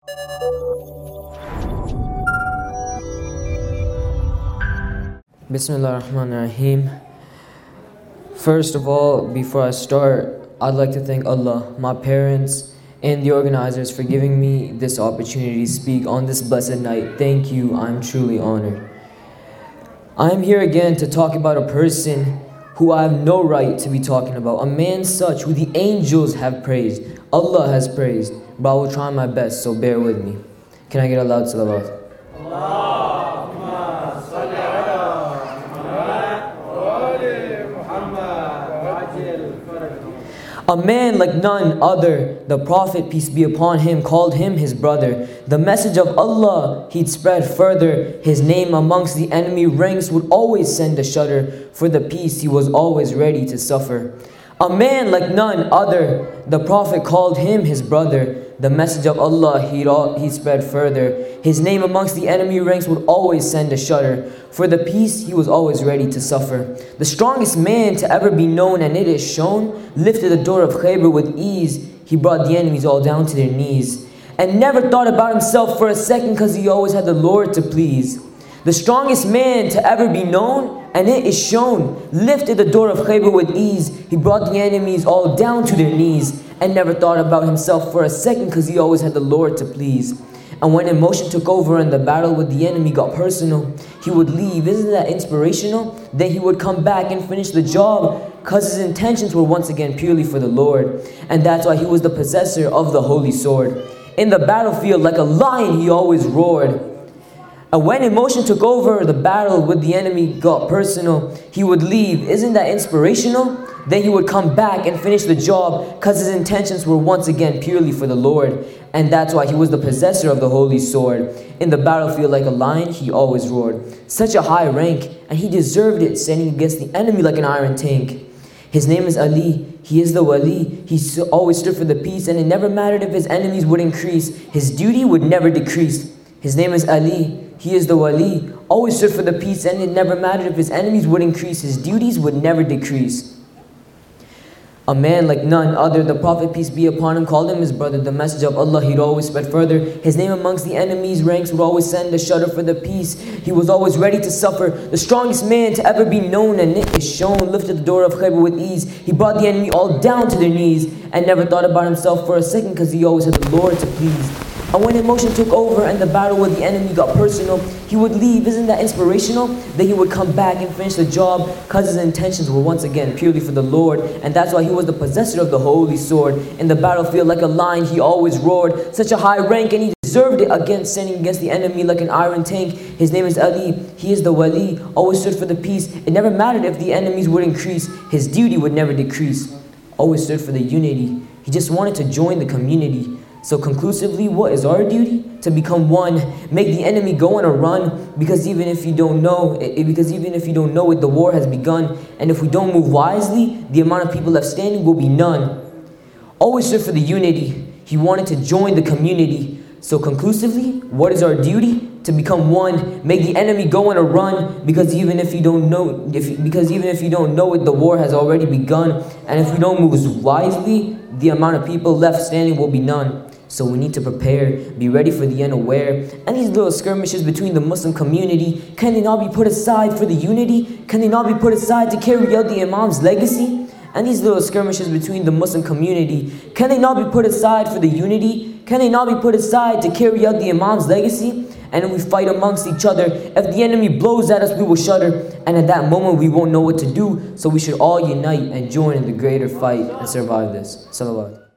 Bismillah ar-Rahman ar-Rahim. First of all, before I start, I'd like to thank Allah, my parents, and the organizers for giving me this opportunity to speak on this blessed night. Thank you, I'm truly honored. I am here again to talk about a person who I have no right to be talking about, a man such who the angels have praised, Allah has praised, but I will try my best, so bear with me. Can I get a loud salawat? A man like none other, the Prophet, peace be upon him, called him his brother. The message of Allah he'd spread further. His name amongst the enemy ranks would always send a shudder. For the peace he was always ready to suffer. A man like none other, the Prophet called him his brother. The message of Allah he'd spread further. His name amongst the enemy ranks would always send a shudder. For the peace he was always ready to suffer. The strongest man to ever be known, and it is shown, lifted the door of Khaybar with ease. He brought the enemies all down to their knees. And never thought about himself for a second, cause he always had the Lord to please. The strongest man to ever be known, and it is shown, lifted the door of Khaybar with ease. He brought the enemies all down to their knees. And never thought about himself for a second, cause he always had the Lord to please. And when emotion took over and the battle with the enemy got personal, he would leave. Isn't that inspirational? Then he would come back and finish the job, cause his intentions were once again purely for the Lord. And that's why he was the possessor of the holy sword. In the battlefield, like a lion, he always roared. And when emotion took over, the battle with the enemy got personal, he would leave. Isn't that inspirational? Then he would come back and finish the job, cause his intentions were once again purely for the Lord. And that's why he was the possessor of the holy sword. In the battlefield, like a lion, he always roared. Such a high rank, and he deserved it, standing against the enemy like an iron tank. His name is Ali, he is the wali. He always stood for the peace, and it never mattered if his enemies would increase. His duty would never decrease. His name is Ali, he is the wali. Always stood for the peace, and it never mattered if his enemies would increase. His duties would never decrease. A man like none other, the Prophet, peace be upon him, called him his brother. The message of Allah he'd always spread further. His name amongst the enemy's ranks would always send a shudder for the peace. He was always ready to suffer. The strongest man to ever be known, and it is shown, lifted the door of Khaybar with ease. He brought the enemy all down to their knees, and never thought about himself for a second, cause he always had the Lord to please. And when emotion took over and the battle with the enemy got personal, he would leave. Isn't that inspirational? Then he would come back and finish the job, cause his intentions were once again purely for the Lord. And that's why he was the possessor of the holy sword. In the battlefield, like a lion, he always roared. Such a high rank, and he deserved it, standing against the enemy like an iron tank. His name is Ali, he is the wali. Always stood for the peace. It never mattered if the enemies would increase. His duty would never decrease. Always stood for the unity. He just wanted to join the community. So conclusively, what is our duty? To become one, make the enemy go on a run, because even if you don't know it, the war has begun. And if we don't move wisely, the amount of people left standing will be none. Always stood for the unity. He wanted to join the community. So conclusively, what is our duty? To become one, make the enemy go on a run, because even if you don't know it, the war has already begun. And if we don't move wisely, the amount of people left standing will be none. So we need to prepare, be ready for the unaware. And these little skirmishes between the Muslim community, can they not be put aside for the unity? Can they not be put aside to carry out the Imam's legacy? And these little skirmishes between the Muslim community, can they not be put aside for the unity? Can they not be put aside to carry out the Imam's legacy? And if we fight amongst each other, if the enemy blows at us, we will shudder. And at that moment, we won't know what to do. So we should all unite and join in the greater fight and survive this. Salawat.